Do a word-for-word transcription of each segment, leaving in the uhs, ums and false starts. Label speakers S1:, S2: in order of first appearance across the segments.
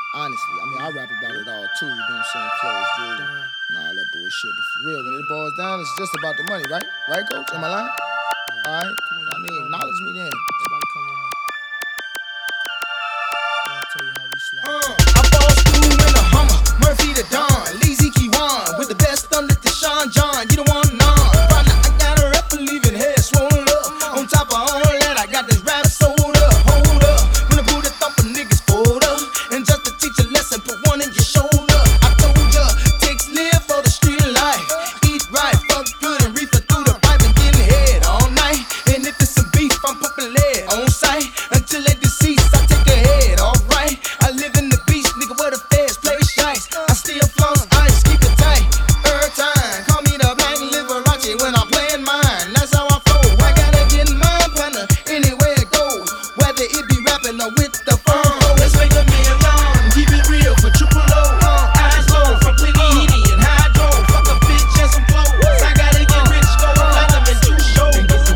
S1: Honestly, I mean, I rap about it all too, you know what I'm saying? Clothes, jewelry, and all that bullshit. But for real, when it boils down, it's just about the money, right? Right, coach? Am I lying? All right, come on. I mean, acknowledge me then.
S2: Somebody come with me. I'll tell you how we slide.
S3: Uh, I fall through in a Hummer, Murphy the Don, Lazy Kiwan, with the best thunder to Sean John. You don't want none. Right now I got a rap believing head swollen up. On top of all that, I got this rap sold up. Hold up, when I pull the thumper, niggas fold up. And just to teach a lesson, put one in your shoulder. I told ya, takes live for the street life. Eat right, fuck good, and reefer through the pipe and getting head all night. And if it's some beef, I'm pumping lead on sight. Until they deceased, I take a head, alright. I live in the beach, nigga, where the feds play shice. I still floss ice, keep it tight. Every time, call me the Black Liberace when I'm playing mine. That's how I flow. I gotta get my partner anywhere it goes, whether it be rapping or with the phone. Uh, let's make a million, keep it real for triple O. Uh, eyes low from plenty heaty and hydro. Fuck a bitch and some clothes. I gotta get rich, go platinum and two shows.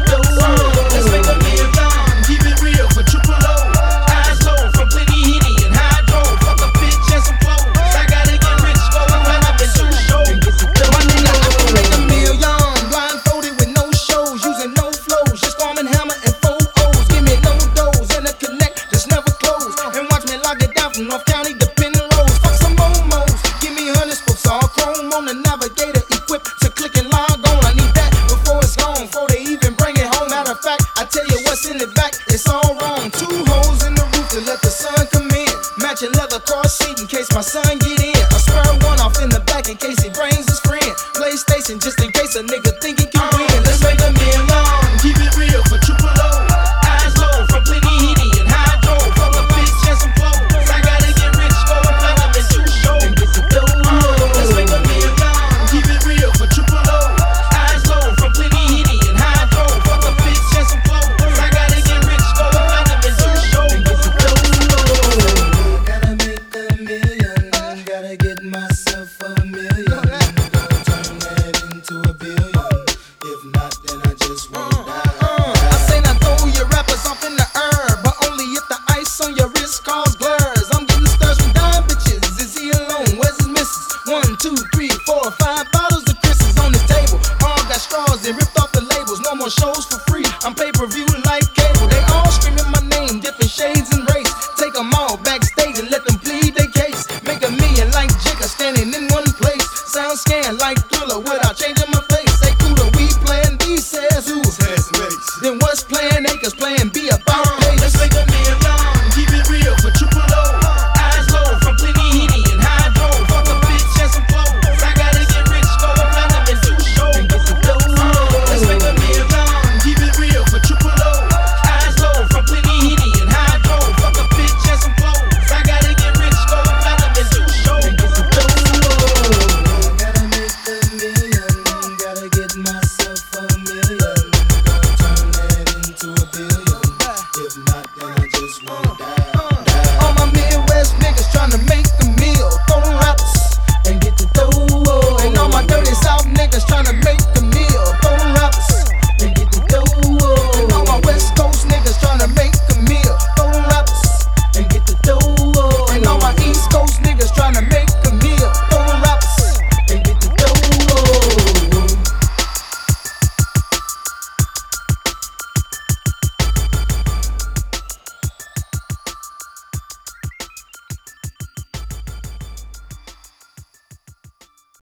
S3: Let's make a million, keep it real for triple O. Eyes low from plenty heaty and hydro. Fuck a bitch and some clothes. I gotta get rich, go platinum and two shows. My nigga, I can make a million, blindfolded with no shows, using no flows, just arm and hammer and four O's. Give me no dose and a connect that's never closed, and watch me lock it down from North County to Penrose. Fuck some momos, give me hundred spokes, all chrome on the navigator, equipped to click and log on. I need that before it's gone, before they even bring it home. Matter of fact, I tell you what's in the back, it's all wrong. Two holes in the roof to let the sun come in, matching leather car seat in case my son get in. A spare one off in the back in case he brings his friend. PlayStation just in case a nigga think he can win. Let's make a million long, keep it real for triple O. Eyes low from plenty heaty and hydro. Fuck a bitch and some clothes. I gotta get rich, go platinum and two shows. Let's make a million long, keep it real for triple O. Eyes low from plenty heaty and hydro. Fuck a bitch and some clothes. I gotta get rich, go platinum and two shows. Gotta make a million, gotta get myself a million. Gonna turn that into a billion. If not, then I just won't die. I say now throw your rappers off in the air, but only if the ice on your wrist cause blurs. I'm getting stars from dime bitches. Is he alone? Where's his missus? One, two, three, four, five bottles of Chris's on this table. All got straws and ripped off the labels. No more shows for free. I'm pay-per-view like cable. They all screaming my name, different shades and race. Take them all backstage and let them plead their case. Make a million like Jigga standing in one place. Sound scan like Thriller without changing my face. Say Kuda, we playing B says who? Then what's playing A? Cause playing B about